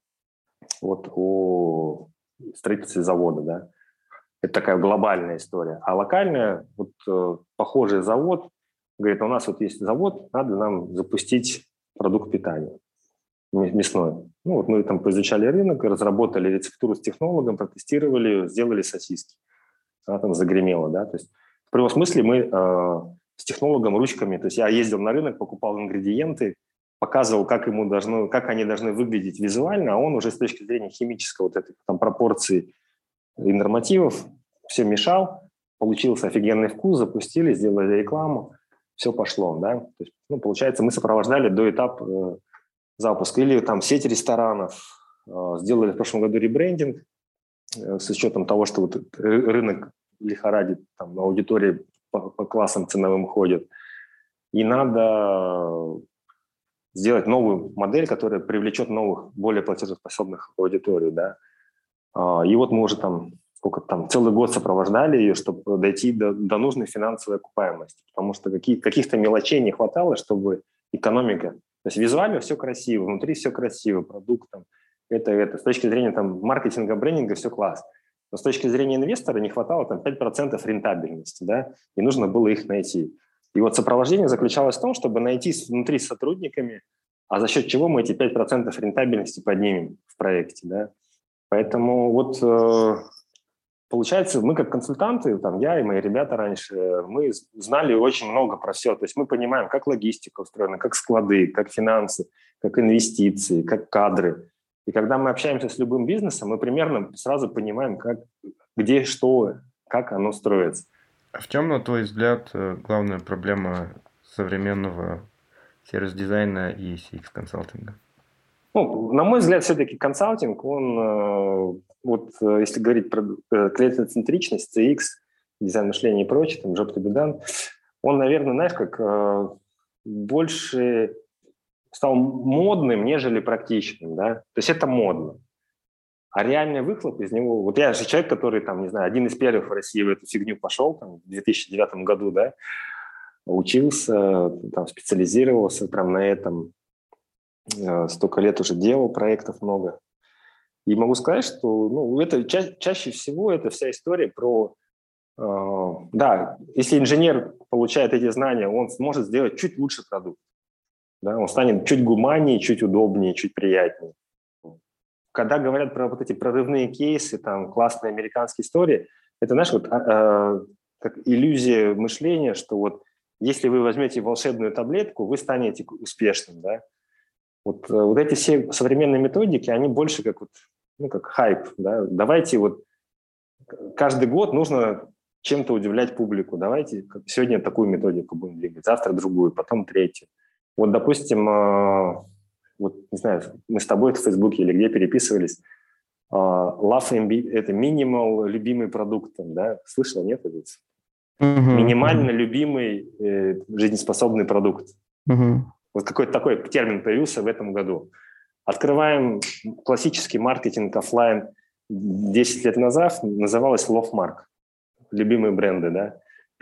о строительстве завода, да. Это такая глобальная история. А локальная, похожий завод, говорит, у нас вот есть завод, надо нам запустить продукт питания мясной. Мы там поизучали рынок, разработали рецептуру с технологом, протестировали, сделали сосиски. Она там загремела, да. То есть в прямом смысле мы с технологом ручками, то есть я ездил на рынок, покупал ингредиенты, показывал, как они должны выглядеть визуально, а он уже с точки зрения химического этой там пропорции и нормативов все мешал, получился офигенный вкус, запустили, сделали рекламу, все пошло, да. То есть, получается, мы сопровождали до этапа запуска. Или там сеть ресторанов сделали в прошлом году ребрендинг с учетом того, что рынок лихорадит, там аудитория по классам ценовым ходит. И надо сделать новую модель, которая привлечет новых, более платежеспособных аудиторию, да. И вот мы уже целый год сопровождали ее, чтобы дойти до нужной финансовой окупаемости, потому что каких-то мелочей не хватало, чтобы экономика... То есть визуально все красиво, внутри все красиво, продукт там, это. С точки зрения маркетинга, брендинга все класс. Но с точки зрения инвестора не хватало 5% рентабельности, да, и нужно было их найти. И вот сопровождение заключалось в том, чтобы найти внутри с сотрудниками, а за счет чего мы эти 5% рентабельности поднимем в проекте, да. Поэтому получается, мы как консультанты, я и мои ребята раньше, мы знали очень много про все. То есть мы понимаем, как логистика устроена, как склады, как финансы, как инвестиции, как кадры. И когда мы общаемся с любым бизнесом, мы примерно сразу понимаем, где что, как оно строится. А в чем, на твой взгляд, главная проблема современного сервис-дизайна и CX-консалтинга? На мой взгляд, все-таки консалтинг, он, если говорить про клиентоцентричность, CX, дизайн мышления и прочее, job to be done, он, наверное, больше стал модным, нежели практичным, да. То есть это модно. А реальный выхлоп из него... Вот я же человек, который, там, не знаю, один из первых в России в эту фигню пошел, там, в 2009 году, да, учился, там, специализировался прям на этом, столько лет уже делал, проектов много. И могу сказать, что ну, это чаще всего это вся история про... да, если инженер получает эти знания, он сможет сделать чуть лучше продукт. Да, он станет чуть гуманнее, чуть удобнее, чуть приятнее. Когда говорят про вот эти прорывные кейсы, там, классные американские истории, это, знаешь, вот, как иллюзия мышления, что вот если вы возьмете волшебную таблетку, вы станете успешным, да. Вот эти все современные методики, они больше как, вот, ну, как хайп, да. Давайте вот каждый год нужно чем-то удивлять публику. Давайте сегодня такую методику будем двигать, завтра другую, потом третью. Вот, допустим, вот, не знаю, мы с тобой в Фейсбуке или где переписывались, Love MB – это минимал любимый продукт, да? Слышал, нет? Минимально любимый жизнеспособный продукт. Вот какой-то такой термин появился в этом году. Открываем классический маркетинг офлайн 10 лет назад, называлось Lovemark. Любимые бренды, да?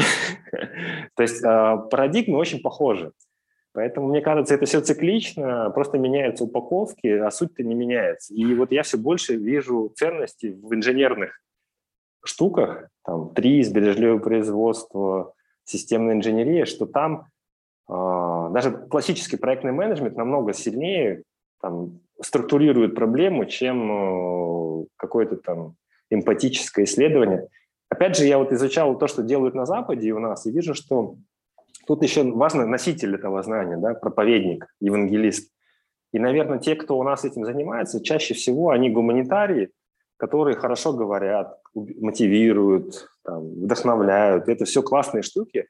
То есть парадигмы очень похожи. Поэтому, мне кажется, это все циклично, просто меняются упаковки, а суть-то не меняется. И вот я все больше вижу ценности в инженерных штуках, там, ТРИЗ, бережливое производство, системная инженерия, что там даже классический проектный менеджмент намного сильнее там, структурирует проблему, чем какое-то там эмпатическое исследование. Опять же, я вот изучал то, что делают на Западе и у нас, и вижу, что тут еще важно носитель этого знания, да, проповедник, евангелист. И, наверное, те, кто у нас этим занимается, чаще всего они гуманитарии, которые хорошо говорят, мотивируют, там, вдохновляют. Это все классные штуки,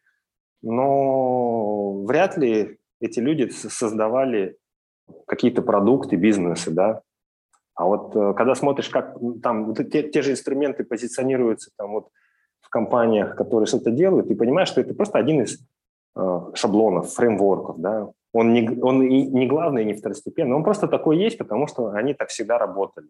но вряд ли эти люди создавали какие-то продукты, бизнесы, да. А вот когда смотришь, как там вот те же инструменты позиционируются там вот в компаниях, которые что-то делают, ты понимаешь, что это просто один из шаблонов, фреймворков, да. Он не главный, не второстепенный, он просто такой есть, потому что они так всегда работали.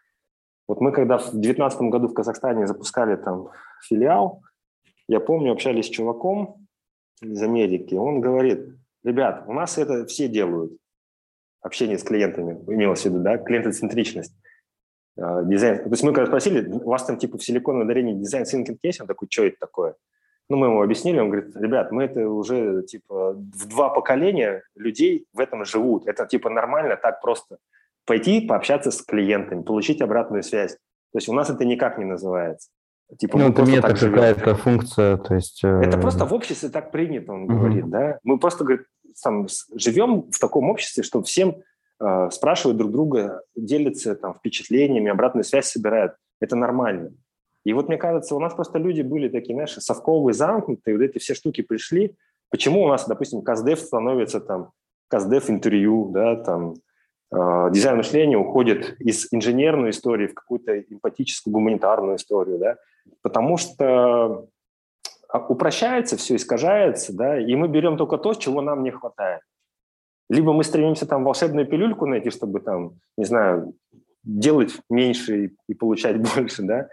Вот мы когда в 2019 году в Казахстане запускали там филиал, я помню, общались с чуваком из Америки, он говорит: ребят, у нас это все делают, общение с клиентами, имелось в виду, да, клиентоцентричность, дизайн. То есть мы когда спросили, у вас там типа в Силиконовой долине дизайн thinking есть, он такой, что это такое? Ну, мы ему объяснили, он говорит: ребят, мы это уже типа в 2 поколения людей в этом живут, это типа нормально, так просто пойти пообщаться с клиентами, получить обратную связь. То есть у нас это никак не называется. Типа, ну, мы это просто так живем. какая-то функция, то есть... Это просто в обществе так принято, он говорит, да. Мы просто, говорит, там, живем в таком обществе, что всем спрашивают друг друга, делятся там впечатлениями, обратную связь собирают. Это нормально. И вот, мне кажется, у нас просто люди были такие, знаешь, совковые, замкнутые, вот эти все штуки пришли. Почему у нас, допустим, КАЗДЕФ становится там КАЗДЕФ-интервью, да, там, дизайн мышления уходит из инженерной истории в какую-то эмпатическую, гуманитарную историю, да, потому что упрощается все, искажается, да, и мы берем только то, чего нам не хватает. Либо мы стремимся там волшебную пилюльку найти, чтобы там, не знаю, делать меньше и получать больше, да,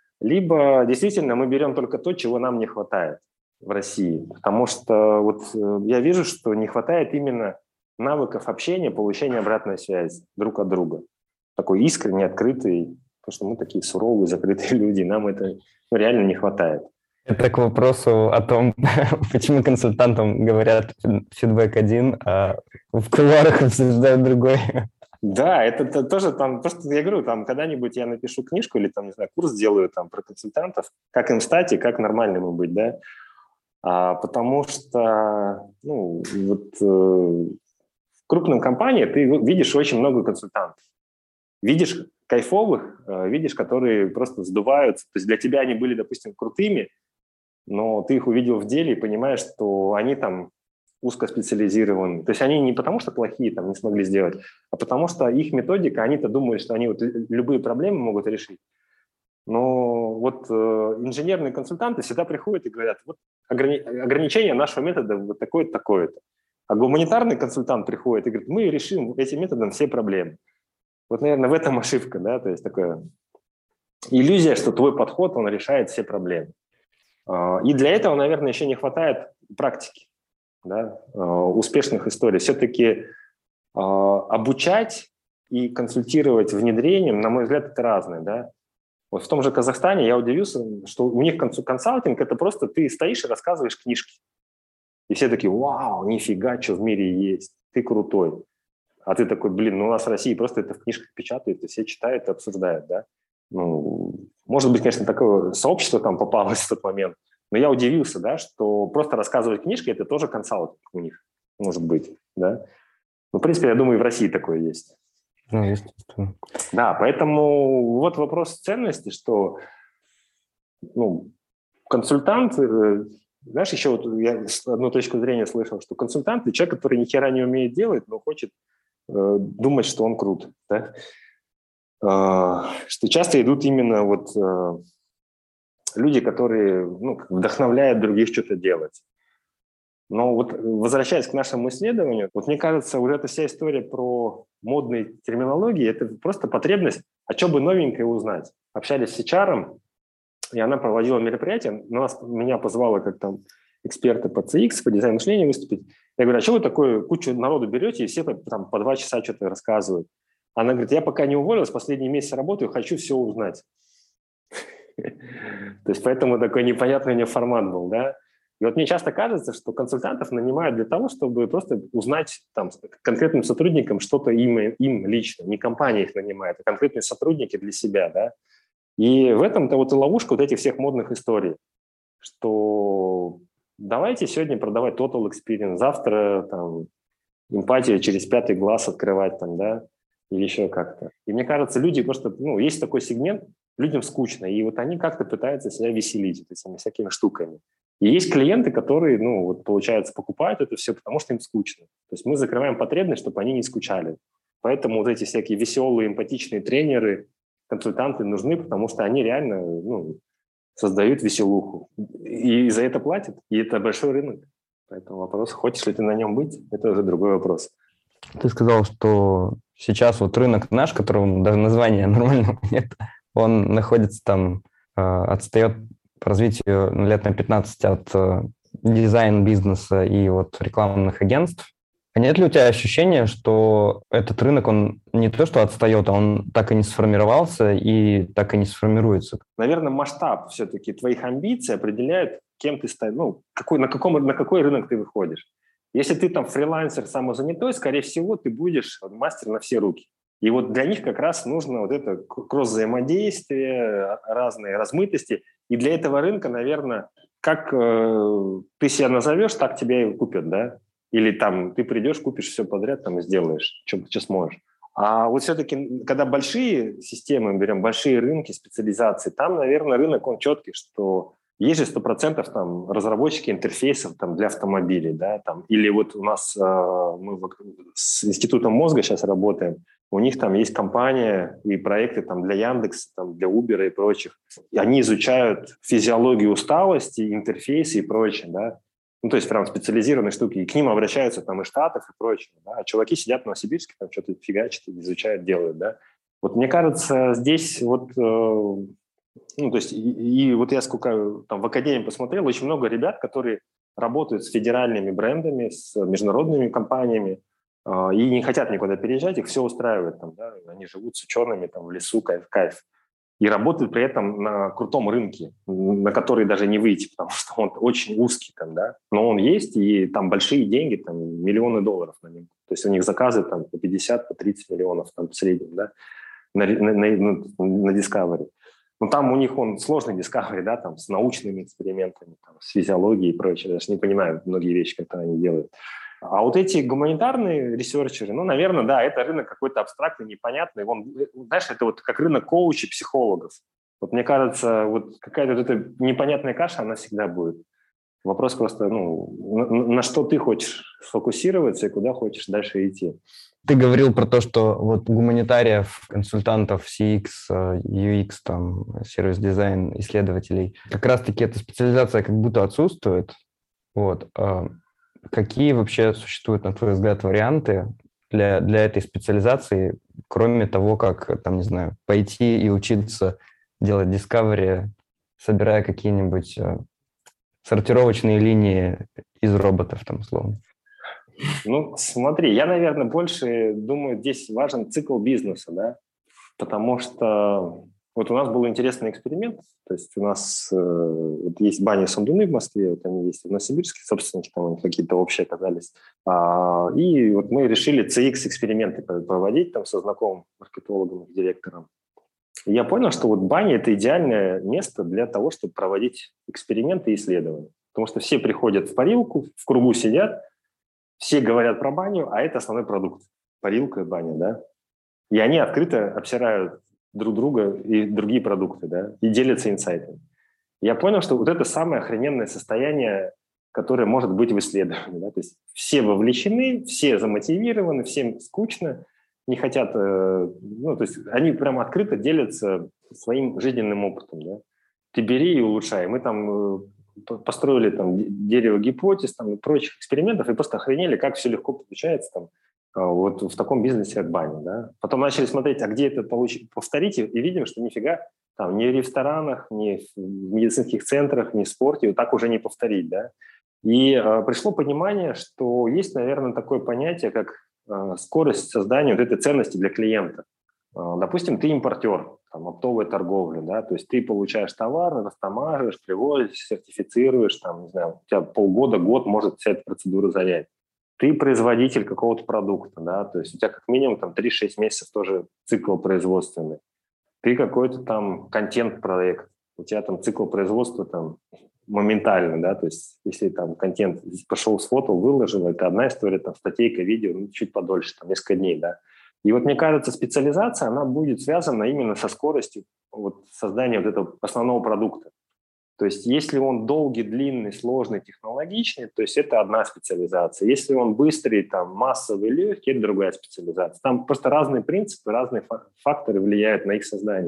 либо действительно мы берем только то, чего нам не хватает в России, потому что вот я вижу, что не хватает именно навыков общения, получения обратной связи друг от друга. Такой искренний, открытый, потому что мы такие суровые, закрытые люди, нам это реально не хватает. Это к вопросу о том, почему консультантам говорят фидбэк один, а в кулуарах обсуждают другой. Да, это тоже там, просто я говорю, там когда-нибудь я напишу книжку или там, не знаю, курс сделаю там про консультантов, как им стать и как нормальным быть, да. Потому что, ну, вот в крупной компании ты видишь очень много консультантов. Видишь кайфовых, видишь, которые просто сдуваются. То есть для тебя они были, допустим, крутыми, но ты их увидел в деле и понимаешь, что они там узкоспециализированы. То есть они не потому, что плохие, там, не смогли сделать, а потому что их методика, они-то думают, что они вот любые проблемы могут решить. Но вот инженерные консультанты всегда приходят и говорят: вот ограничение нашего метода вот такое-то, такое-то. А гуманитарный консультант приходит и говорит: мы решим этим методом все проблемы. Вот, наверное, в этом ошибка, да, то есть такая иллюзия, что твой подход, он решает все проблемы. И для этого, наверное, еще не хватает практики, да, успешных историй. Все-таки обучать и консультировать внедрением, на мой взгляд, это разное, да. Вот в том же Казахстане я удивился, что у них консалтинг – это просто ты стоишь и рассказываешь книжки. И все такие: вау, нифига, что в мире есть, ты крутой. А ты такой: блин, ну у нас в России просто это в книжках печатают, и все читают и обсуждают, да. Ну, может быть, конечно, такое сообщество там попалось в тот момент, но я удивился, да, что просто рассказывать книжки – это тоже консалтинг у них, может быть, да. Ну, в принципе, я думаю, и в России такое есть. Ну, естественно. Да, поэтому вот вопрос ценности, что консультант, знаешь, еще вот я одну точку зрения слышал, что консультант – это человек, который ни хера не умеет делать, но хочет думать, что он крут, да? Что часто идут именно вот люди, которые вдохновляют других что-то делать. Но вот возвращаясь к нашему исследованию, вот мне кажется, вот эта вся история про модные терминологии – это просто потребность, а что бы новенькое узнать. Общались с HR, и она проводила мероприятие, меня позвала как там эксперта по CX, по дизайну мышления выступить. Я говорю: а что вы такую кучу народу берете, и все там по 2 часа что-то рассказывают? Она говорит: я пока не уволилась, последний месяц работаю, хочу все узнать. То есть поэтому такой непонятный у нее формат был, да. И вот мне часто кажется, что консультантов нанимают для того, чтобы просто узнать там конкретным сотрудникам что-то им лично. Не компания их нанимает, а конкретные сотрудники для себя, да. И в этом-то вот и ловушка вот этих всех модных историй, что давайте сегодня продавать total experience, завтра там эмпатию через 5-й глаз открывать там, да, или еще как-то. И мне кажется, люди просто, есть такой сегмент, людям скучно, и вот они как-то пытаются себя веселить этими всякими штуками. И есть клиенты, которые, получается, покупают это все, потому что им скучно. То есть мы закрываем потребность, чтобы они не скучали. Поэтому вот эти всякие веселые, эмпатичные тренеры, консультанты нужны, потому что они реально создают веселуху. И за это платят, и это большой рынок. Поэтому вопрос, хочешь ли ты на нем быть, это уже другой вопрос. Ты сказал, что сейчас вот рынок наш, которого даже названия нормального нет, он находится там, отстает по развитию лет на 15 от дизайн-бизнеса и вот рекламных агентств. А нет ли у тебя ощущения, что этот рынок, он не то что отстает, а он так и не сформировался и так и не сформируется? Наверное, масштаб все-таки твоих амбиций определяет, кем ты станешь, на какой рынок ты выходишь. Если ты там фрилансер, самозанятой, скорее всего, ты будешь мастер на все руки. И вот для них как раз нужно вот это кросс-взаимодействие, разные размытости. И для этого рынка, наверное, как ты себя назовешь, так тебя и купят, да? Или там ты придешь, купишь все подряд там и сделаешь, что сможешь. А вот все-таки, когда большие системы, мы берем большие рынки, специализации, там, наверное, рынок, он четкий, что есть же 100% там разработчики интерфейсов там, для автомобилей, да, там. Или вот у нас мы с Институтом мозга сейчас работаем, у них там есть компания и проекты там для Яндекса, там, для Uber и прочих. И они изучают физиологию усталости, интерфейсы и прочее, да. То есть прям специализированные штуки. И к ним обращаются там из Штатов и прочее. Да? А чуваки сидят в Новосибирске, там что-то фигачат, изучают, делают, да. Вот мне кажется, здесь вот... то есть и вот я сколько там в академии посмотрел, очень много ребят, которые работают с федеральными брендами, с международными компаниями и не хотят никуда переезжать, их все устраивает там, да, они живут с учеными там в лесу, кайф. И работают при этом на крутом рынке, на который даже не выйти, потому что он очень узкий там, да, но он есть, и там большие деньги, там миллионы долларов на нем. То есть у них заказы там по 50, по 30 миллионов там в среднем, да, на Discovery. Но там у них он сложный Discovery, да, там с научными экспериментами, там, с физиологией и прочее. Я даже не понимаю многие вещи, которые они делают. А вот эти гуманитарные ресерчеры, наверное, да, это рынок какой-то абстрактный, непонятный. Знаешь, это вот как рынок коучей, психологов. Вот мне кажется, вот какая-то вот эта непонятная каша, она всегда будет. Вопрос просто, на что ты хочешь сфокусироваться и куда хочешь дальше идти. Ты говорил про то, что вот гуманитариев, консультантов, CX, UX, там, сервис-дизайн, исследователей, как раз-таки эта специализация как будто отсутствует. Вот. Какие вообще существуют, на твой взгляд, варианты для этой специализации, кроме того, как, там, не знаю, пойти и учиться делать discovery, собирая какие-нибудь сортировочные линии из роботов, там, условно? Ну, смотри, я, наверное, больше думаю, здесь важен цикл бизнеса, да, потому что вот у нас был интересный эксперимент, то есть у нас вот есть бани Сандуны в Москве, вот они есть в Новосибирске, собственники там у них какие-то общие оказались, и вот мы решили CX-эксперименты проводить там со знакомым маркетологом, директором. И я понял, что вот баня – это идеальное место для того, чтобы проводить эксперименты и исследования, потому что все приходят в парилку, в кругу сидят, все говорят про баню, а это основной продукт – парилка и баня, да. И они открыто обсирают друг друга и другие продукты, да, и делятся инсайтами. Я понял, что вот это самое охрененное состояние, которое может быть в исследовании, да, то есть все вовлечены, все замотивированы, всем скучно, не хотят, ну, то есть они прямо открыто делятся своим жизненным опытом, да. Ты бери и улучшай. Мы там построили там дерево гипотез там, и прочих экспериментов и просто охренели, как все легко получается там, вот в таком бизнесе, как баня. Да? Потом начали смотреть, а где это повторить, и видим, что нифига там ни в ресторанах, ни в медицинских центрах, ни в спорте вот так уже не повторить. Да? И пришло понимание, что есть, наверное, такое понятие, как скорость создания вот этой ценности для клиента. Допустим, ты импортер, там, оптовой торговли, да, то есть ты получаешь товар, растамаживаешь, привозишь, сертифицируешь, там, не знаю, у тебя полгода, год может вся эта процедура занять. Ты производитель какого-то продукта, да, то есть у тебя как минимум там 3-6 месяцев тоже цикл производственный. Ты какой-то там контент-проект, у тебя там цикл производства там моментально, да, то есть если там контент пошел, сфотал, выложил, это одна история, там статейка, видео, ну, чуть подольше, там несколько дней, да. И вот мне кажется, специализация, она будет связана именно со скоростью вот, создания вот этого основного продукта. То есть если он долгий, длинный, сложный, технологичный, то есть это одна специализация. Если он быстрый, там, массовый, легкий, это другая специализация. Там просто разные принципы, разные факторы влияют на их создание.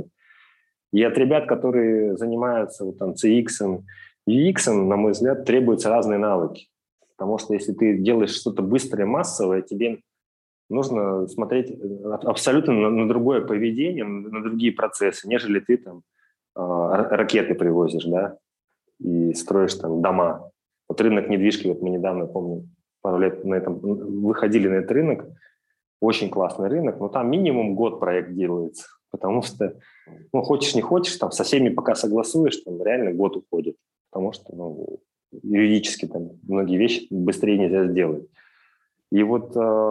И от ребят, которые занимаются вот, там, CX, UX, на мой взгляд, требуются разные навыки. Потому что если ты делаешь что-то быстрое, массовое, тебе нужно смотреть абсолютно на другое поведение, на другие процессы, нежели ты там ракеты привозишь, да, и строишь там дома. Вот рынок недвижки, вот мы недавно, помню, пару лет на этом выходили на этот рынок, очень классный рынок, но там минимум год проект делается, потому что, ну, хочешь не хочешь, там со всеми пока согласуешь, там реально год уходит, потому что, ну, юридически там многие вещи быстрее нельзя сделать. И вот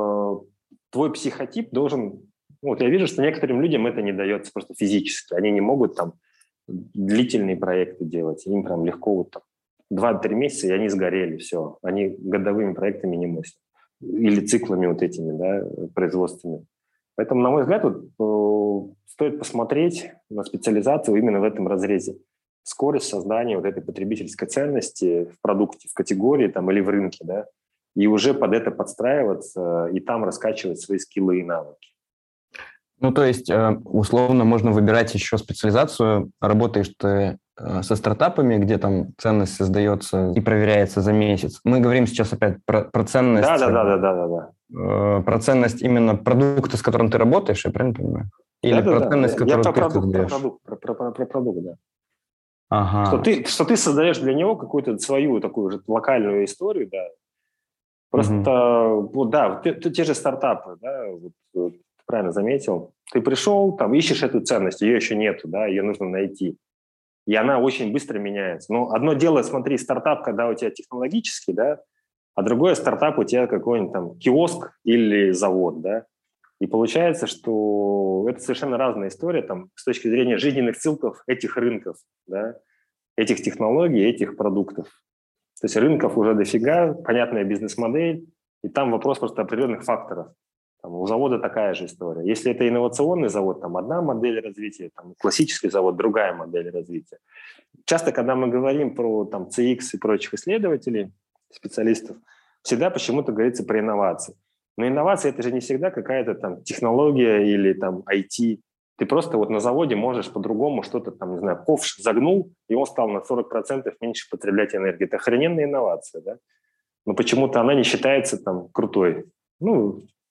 твой психотип должен... Вот я вижу, что некоторым людям это не дается просто физически. Они не могут там длительные проекты делать. Им прям легко вот там 2-3 месяца, и они сгорели, все. Они годовыми проектами не мыслят. Или циклами вот этими, да, производственными. Поэтому, на мой взгляд, вот, стоит посмотреть на специализацию именно в этом разрезе. Скорость создания вот этой потребительской ценности в продукте, в категории там, или в рынке, да, и уже под это подстраиваться и там раскачивать свои скиллы и навыки. Ну, то есть, условно, можно выбирать еще специализацию. Работаешь ты со стартапами, где там ценность создается и проверяется за месяц. Мы говорим сейчас опять про ценность. Да. Про ценность именно продукта, с которым ты работаешь, я правильно понимаю? Или про ценность, которую ты создаешь? Про продукт, да. Ага. Что ты создаешь для него какую-то свою такую же локальную историю, да. Просто, вот, да, те же стартапы, да, вот, правильно заметил. Ты пришел, там, ищешь эту ценность, ее еще нету, да, ее нужно найти. И она очень быстро меняется. Но одно дело, смотри, стартап, когда у тебя технологический, да, а другое стартап у тебя какой-нибудь там киоск или завод, да. И получается, что это совершенно разная история там, с точки зрения жизненных циклов этих рынков, да, этих технологий, этих продуктов. То есть рынков уже дофига, понятная бизнес-модель, и там вопрос просто определенных факторов. Там, у завода такая же история. Если это инновационный завод, там одна модель развития, там, классический завод, другая модель развития. Часто, когда мы говорим про там, CX и прочих исследователей, специалистов, всегда почему-то говорится про инновации. Но инновация – это же не всегда какая-то там технология или там IT. Ты просто вот на заводе можешь по-другому что-то там, не знаю, ковш загнул, и он стал на 40% меньше потреблять энергии. Это охрененная инновация, да? Но почему-то она не считается там крутой. Ну,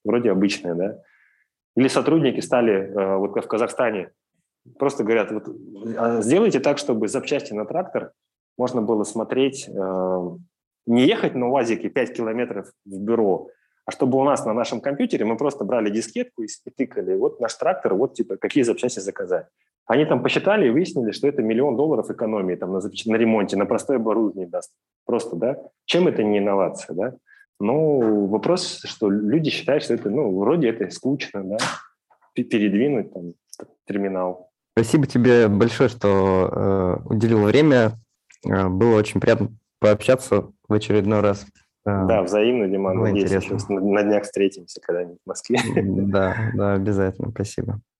вроде обычное, да. Или сотрудники стали, вот как в Казахстане, просто говорят, вот, сделайте так, чтобы запчасти на трактор можно было смотреть, не ехать на УАЗике 5 километров в бюро, а чтобы у нас на нашем компьютере мы просто брали дискетку и тыкали, вот наш трактор, вот типа какие запчасти заказать. Они там посчитали и выяснили, что это $1 миллион экономии там, на ремонте, на простое оборудование даст. Просто, да? Чем это не инновация, да? Ну, вопрос, что люди считают, что это, ну, вроде это скучно, да? Передвинуть там терминал. Спасибо тебе большое, что уделил время. Было очень приятно пообщаться в очередной раз. Да, взаимно, Диман. Было Надеюсь, интересно. еще на днях встретимся когда-нибудь в Москве. Да, обязательно. Спасибо.